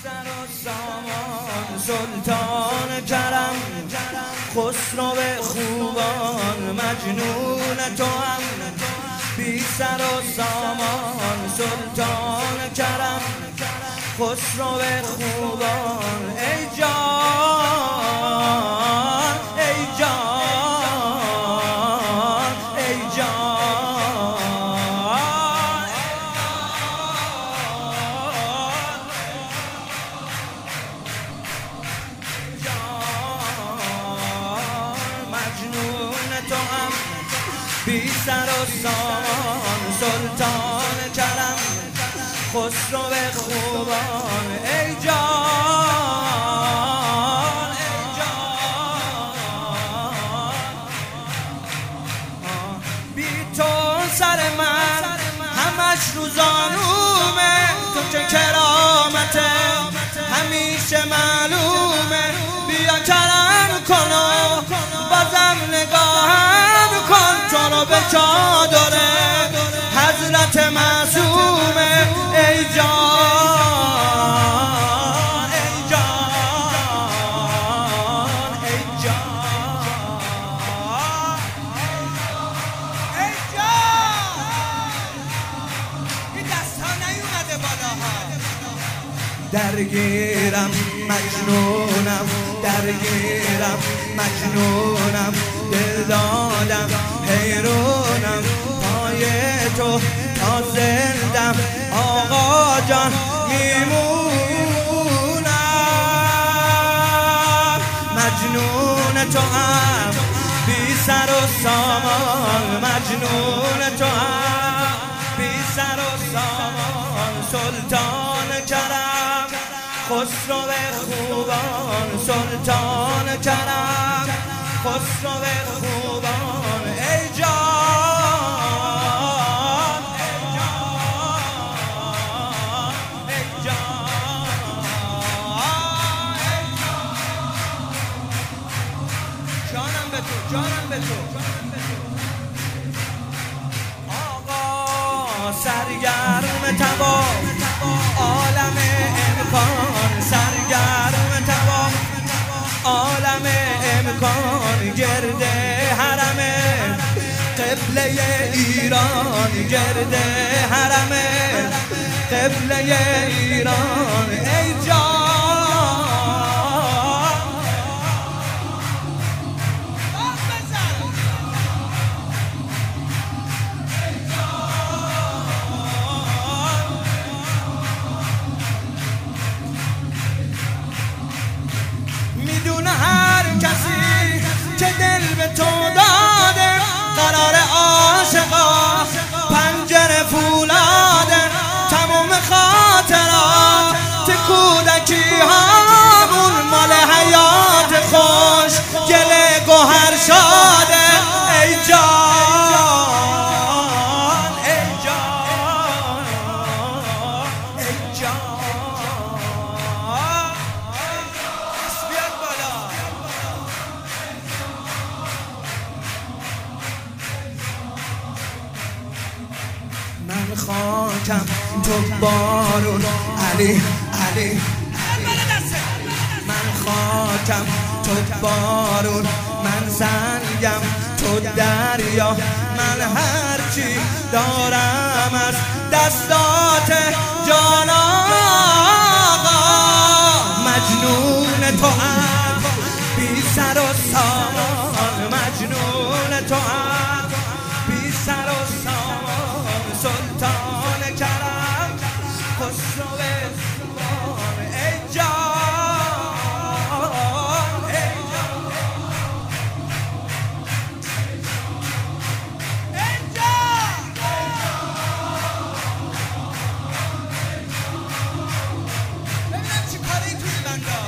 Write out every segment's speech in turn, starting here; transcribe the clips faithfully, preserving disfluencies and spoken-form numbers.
سر و سامان سلطان کرم، خسرو خوبان مجنون تو هم. بی سر و سامان سلطان کرم، خسرو خوبان. ای جان ای جان ای جان، مجنون تو هم. بی سر و سامان سلطان کرم، خسرو خوبان. ای جان ای جان، بی تو سر من همش روزانومه. تو که کرامته همیشه معلومه. بیا کرم کن و بازم نگاهم کن، تو رو به چادره حضرت معصومه. ای جان ای جان ای جان ای جان، این دست ها نیومده بالاها. درگیرم مجنونم، درگیرم مجنونم، دل دادم حیرونم، پای تو تا زندم آقا جان میمونم. مجنون تو هم، بی سر و سامان مجنون تو هم. بی سر و سامان سلطان کرم، خسرو خوبان سلطان کرم، خسرو خوبان. ای جان ای جان ای جان، جانم به تو جانم به تو. آقا سرگرم تبا عالم امکان، سرگرم تمام عالم امکان. گرد حرم قبله ایران، گرد حرم قبله ایران. ای جان هر کسی که دل به تو داده، قرار عاشقا پنجره فولاده. تمام خاطرات کودکی هامون مال حیات خوش گل گوهر شاده. ای جان ای جان ای جان، من خاکم تو بارون علی علی. من خاکم تو بارون، من سنگم تو دریا. من هرچی دارم از دستات جان آقا. مجنون تو هم، بی سر و سامان مجنون تو هم. بی سر و سامان سلطان کرم، خسرو خوبان. ای جان ای جان ای جان، ببینم چی کاری توی بنده.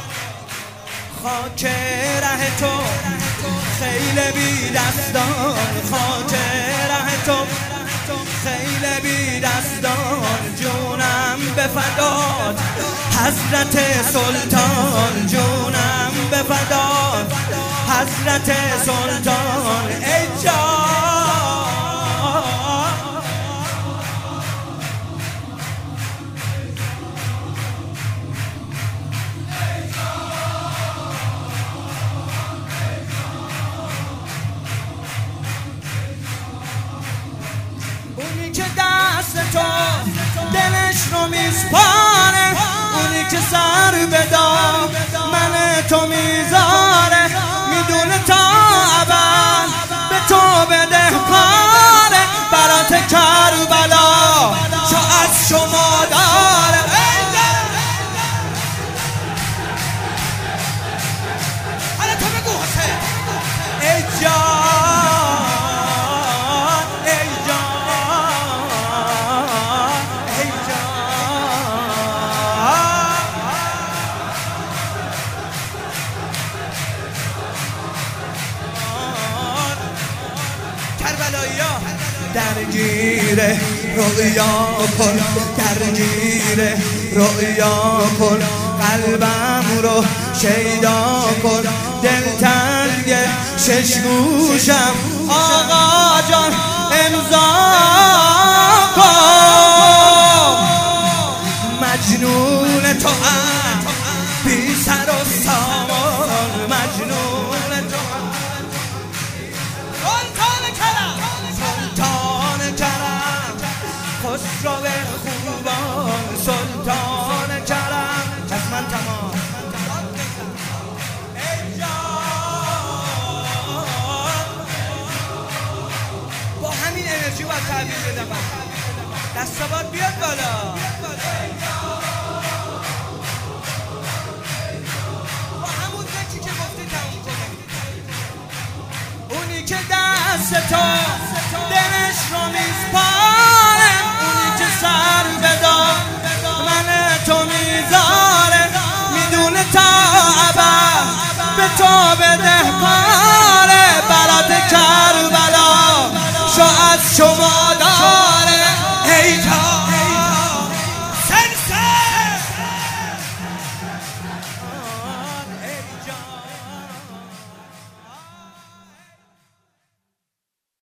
خاک ره تو خیل بی دستان، خاک ره تو خیل بی دستان. جونم به فدات حضرت سلطان، جونم به فدات حضرت سلطان. ای جان رؤیا کن، درگیر رؤیا کن، قلبم رو شیدا کن، دلتنگ شش گوشم آقا جان امضا کن. مجنون تو هم بی سر و سامان، مجنون تو هم سلطان کرم، سلطان کرم، خسرو خوبان، سلطان کرم. از من تمام با همین انرژی باید تحویل بدم. دستا باید بیاد بالا. با همون ذکری که گفتی تموم کنیم. اونی که دست تو دلش رو میسپاره، اونی که سر بدار من تو میذاره، میدونه تا ابد به تو بده کاره. برات کربلا شو از شما داره. ای تا سنسه